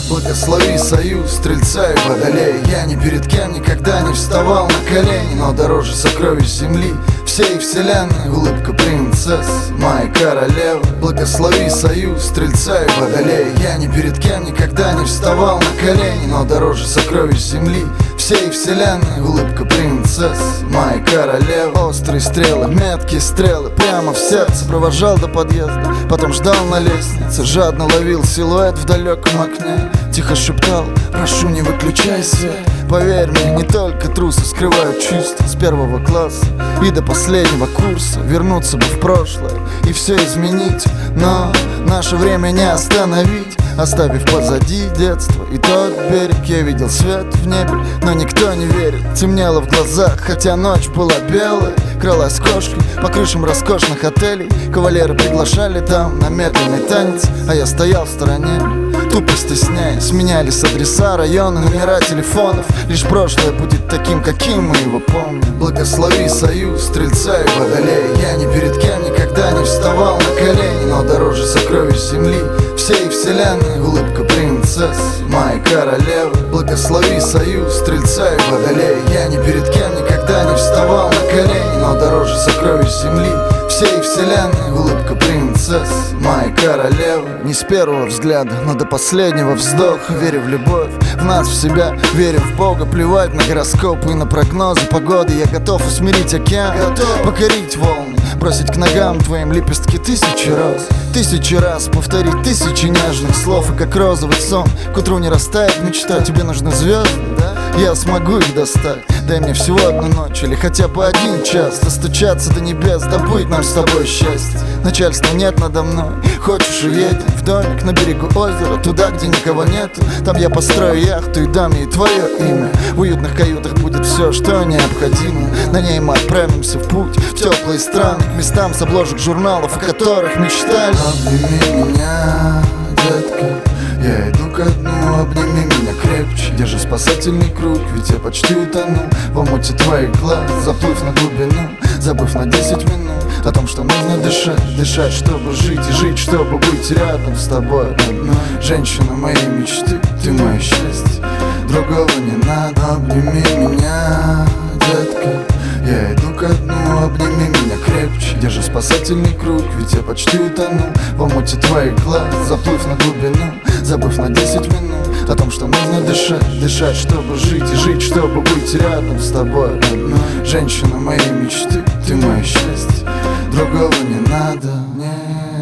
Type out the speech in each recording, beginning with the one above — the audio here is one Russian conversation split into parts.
Благослови союз стрельца и водолея. Я ни перед кем никогда не вставал на колени, но дороже сокровищ земли всей вселенной улыбка принцессы, моей королевы. Благослови союз стрельца и водолея. Я ни перед кем никогда не вставал на колени, но дороже сокровищ земли всей вселенной улыбка принцессы, моей королевы. Острые стрелы, меткие стрелы прямо в сердце. Провожал до подъезда, потом ждал на лестнице. Жадно ловил силуэт в далеком окне. Тихо шептал: прошу, не выключай свет. Поверь мне, не только трусы скрывают чувства. С первого класса и до последнего курса вернуться бы в прошлое и все изменить, но наше время не остановить. Оставив позади детство и тот берег, я видел свет в небе, но никто не верит. Темнело в глазах, хотя ночь была белая. Кралась кошкой по крышам роскошных отелей. Кавалеры приглашали там на медленный танец, а я стоял в стороне, тупо стесняясь. Менялись адреса, районы, номера телефонов. Лишь прошлое будет таким, каким мы его помним. Благослови союз стрельца и водолея. Я ни перед кем никогда не вставал на колени, но дороже сокровищ земли всей вселенной улыбка принцессы, моей королевы. Благослови союз стрельца и водолея. Я ни перед кем никогда не вставал на колени, но дороже сокровищ земли всей вселенной улыбка принцессы, моей королевы. Не с первого взгляда, но до последнего вздоха. Верю в любовь, в нас, в себя, верю в Бога. Плевать на гороскопы и на прогнозы погоды. Я готов усмирить океан, покорить волны, бросить к ногам твоим лепестки тысячи роз. Тысячи раз повторить тысячи нежных слов. И как розовый сон к утру не растает мечта. Тебе нужны звезды, я смогу их достать. Дай мне всего одну ночь или хотя бы один час. Достучаться до небес, да будет нам с тобой счастье. Начальства нет надо мной, хочешь уедем в домик на берегу озера, туда, где никого нету. Там я построю яхту и дам ей твое имя. В уютных каютах будет все, что необходимо. На ней мы отправимся в путь, в теплые страны, к местам с обложек журналов, о которых мечтали. Обними меня, детка, я иду ко дну, обними меня крепче. Держи спасательный круг, ведь я почти утонул в омуте твоих глаз, заплыв на глубину, забыв на 10 минут о том, что нужно дышать. Дышать, чтобы жить, и жить, чтобы быть рядом с тобой одной. Женщина моей мечты, ты мое счастье, другого не надо. Обними меня, детка, я иду ко дну, обними меня крепче. Держи спасательный круг, ведь я почти утонул в омуте твоих глаз, заплыв на глубину, забыв на 10 минут о том, что нужно дышать. Дышать, чтобы жить, и жить, чтобы быть рядом с тобой одной. Женщина моей мечты, ты мое счастье, другого не надо, не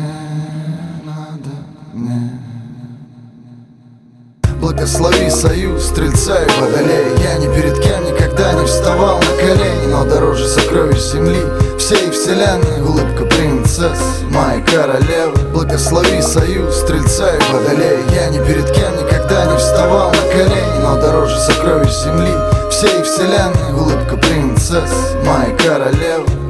надо, не. Благослови союз стрельца и водолея. Я ни перед кем никогда не вставал на колени, но дороже сокровищ земли всей вселенной улыбка принцессы, моей королевы. Благослови союз стрельца и водолея. Я ни перед кем никогда не вставал на колени, но дороже сокровищ земли всей вселенной улыбка принцессы, моей королевы.